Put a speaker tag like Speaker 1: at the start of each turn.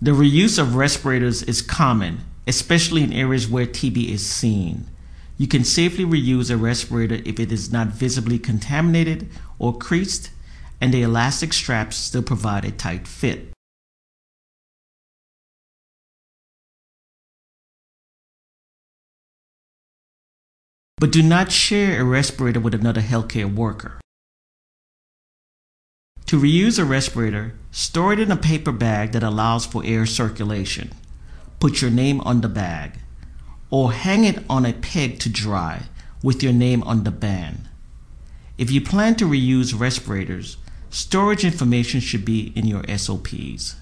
Speaker 1: The reuse of respirators is common, especially in areas where TB is seen. You can safely reuse a respirator if it is not visibly contaminated or creased, and the elastic straps still provide a tight fit. But do not share a respirator with another healthcare worker. To reuse a respirator, store it in a paper bag that allows for air circulation. Put your name on the bag, or hang it on a peg to dry with your name on the band. If you plan to reuse respirators, storage information should be in your SOPs.